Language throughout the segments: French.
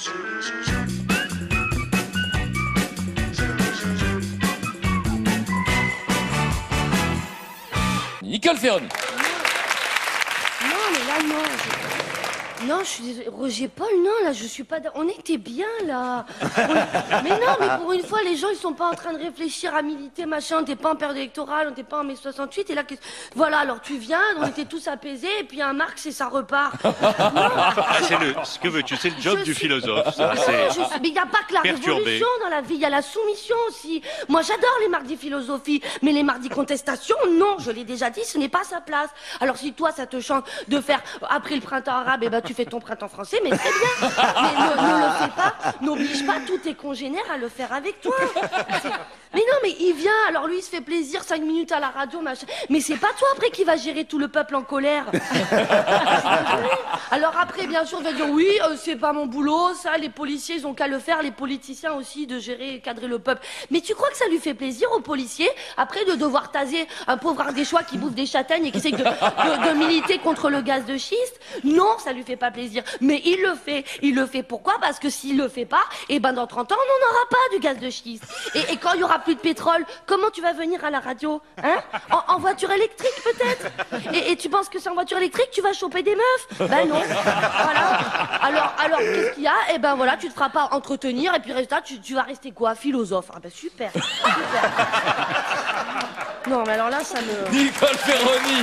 Nicole Ferroni. Non, mais là, non. Non, je suis désolée. Roger Paul, non, là, je suis pas... On était bien, là. Mais non, mais pour une fois, les gens, ils sont pas en train de réfléchir à militer, machin. On n'était pas en période électorale, on n'était pas en mai 68. Et là, voilà, alors tu viens, on était tous apaisés, et puis un Marx et ça repart. Ce que veux-tu, c'est le job du philosophe, ça. Mais il n'y a pas que la révolution dans la vie, il y a la soumission aussi. Moi, j'adore les mardis philosophie, mais les mardis contestation, non, je l'ai déjà dit, ce n'est pas sa place. Alors si toi, ça te chante de faire, après le printemps arabe, et ben tu fais ton printemps français, mais très bien. Mais ne le fais pas, n'oblige pas tous tes congénères à le faire avec toi. Mais non, mais il vient, alors lui, il se fait plaisir, 5 minutes à la radio, machin. Mais c'est pas toi, après, qui va gérer tout le peuple en colère. Alors après, bien sûr, il va dire, oui, c'est pas mon boulot, ça, les policiers, ils ont qu'à le faire, les politiciens aussi, de gérer et cadrer le peuple. Mais tu crois que ça lui fait plaisir aux policiers, après, de devoir taser un pauvre ardéchois qui bouffe des châtaignes et qui essaie de militer contre le gaz de schiste? Non, ça lui fait pas plaisir. Mais il le fait. Il le fait pourquoi? Parce que s'il le fait pas, et ben dans 30 ans, on n'en aura pas du gaz de schiste. Et quand il y aura plus de pétrole, comment tu vas venir à la radio, hein? En voiture électrique peut-être? Et tu penses que c'est en voiture électrique tu vas choper des meufs? Ben non. Voilà. Alors qu'est-ce qu'il y a? Eh ben voilà, tu te feras pas entretenir et puis résultat tu vas rester quoi? Philosophe. Ah ben super. Non mais alors là ça me... Nicole Ferroni.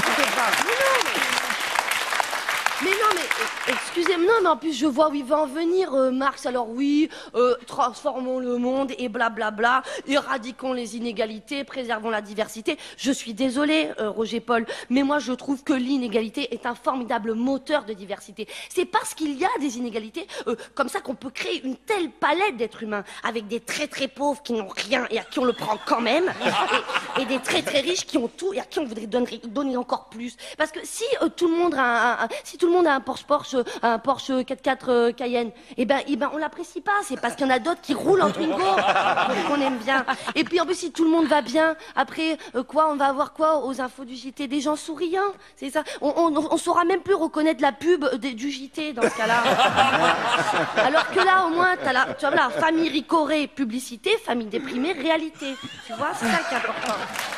Mais non, mais excusez-moi, non, mais en plus je vois où il va en venir, Marx. Alors oui, transformons le monde et blablabla, éradiquons les inégalités, préservons la diversité. Je suis désolée, Roger Paul, mais moi je trouve que l'inégalité est un formidable moteur de diversité. C'est parce qu'il y a des inégalités comme ça qu'on peut créer une telle palette d'êtres humains, avec des très très pauvres qui n'ont rien et à qui on le prend quand même, et des très très riches qui ont tout et à qui on voudrait donner encore plus. Parce que si tout le monde a un Porsche 4x4 Cayenne, et ben on l'apprécie pas, c'est parce qu'il y en a d'autres qui roulent en Twingo qu'on aime bien. Et puis en plus si tout le monde va bien, après on va avoir quoi aux infos du JT? Des gens souriants, c'est ça. On saura même plus reconnaître la pub du JT dans ce cas-là. Alors que là au moins tu vois la famille ricorée, publicité, famille déprimée, réalité. Tu vois, c'est ça qui est important.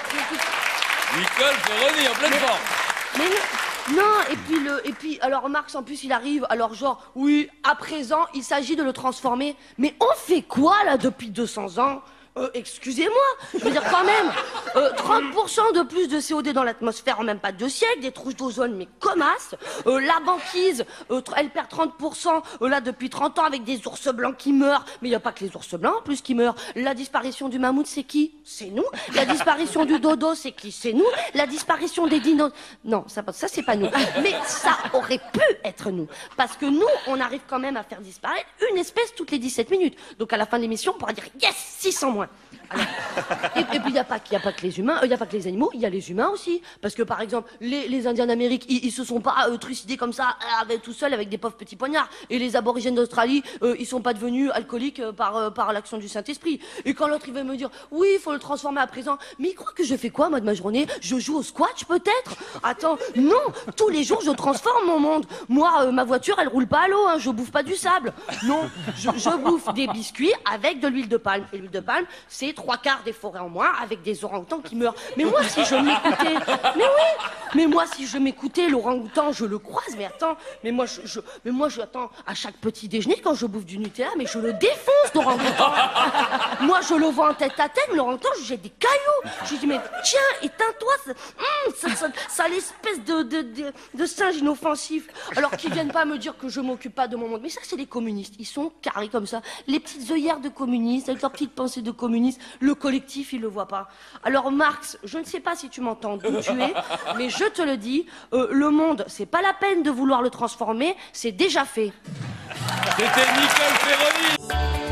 Nicole Ferroni en pleine forme. Mais non, et puis, alors Marx en plus il arrive, alors genre, oui, à présent, il s'agit de le transformer. Mais on fait quoi là depuis 200 ans? Excusez-moi, je veux dire quand même, 30% de plus de CO2 dans l'atmosphère en même pas 2 siècles, des trouches d'ozone mais commasses, la banquise, elle perd 30% là depuis 30 ans avec des ours blancs qui meurent, mais il n'y a pas que les ours blancs en plus qui meurent. La disparition du mammouth c'est qui? C'est nous. La disparition du dodo c'est qui? C'est nous. La disparition des dinos... Non, ça c'est pas nous. Mais ça aurait pu être nous, parce que nous, on arrive quand même à faire disparaître une espèce toutes les 17 minutes. Donc à la fin de l'émission, on pourra dire yes, 600 moins. Alors, et puis il n'y a pas que les humains, il n'y a pas que les animaux, il y a les humains aussi. Parce que par exemple, les Indiens d'Amérique, ils se sont pas trucidés comme ça, tout seuls avec des pauvres petits poignards. Et les aborigènes d'Australie, ils sont pas devenus alcooliques par l'action du Saint-Esprit. Et quand l'autre il veut me dire, oui, il faut le transformer à présent, mais il croit que je fais quoi moi de ma journée? Je joue au squash peut-être? Attends, non, tous les jours je transforme mon monde. Moi, ma voiture, elle roule pas à l'eau, hein, je bouffe pas du sable. Non, je bouffe des biscuits avec de l'huile de palme. Et l'huile de palme, c'est 3/4 des forêts en moins avec des orang-outans qui meurent. Mais moi, si je m'écoutais... Mais oui! Mais moi, si je m'écoutais, l'orang-outan, je le croise. Mais attends, attends, à chaque petit déjeuner, quand je bouffe du Nutella, mais je le défonce, l'orang-outan. Moi, je le vois en tête à tête, l'orang-outan, je jette des cailloux. Je lui dis, mais tiens, éteins-toi, ça a l'espèce de singe inoffensif. Alors qu'ils viennent pas me dire que je m'occupe pas de mon monde. Mais ça, c'est les communistes. Ils sont carrés comme ça. Les petites œillères de communistes, avec leurs petites pensées de communistes. Le collectif, il le voit pas. Alors Marx, je ne sais pas si tu m'entends d'où tu es, mais je te le dis, le monde, c'est pas la peine de vouloir le transformer, c'est déjà fait. C'était Nicole Ferroni.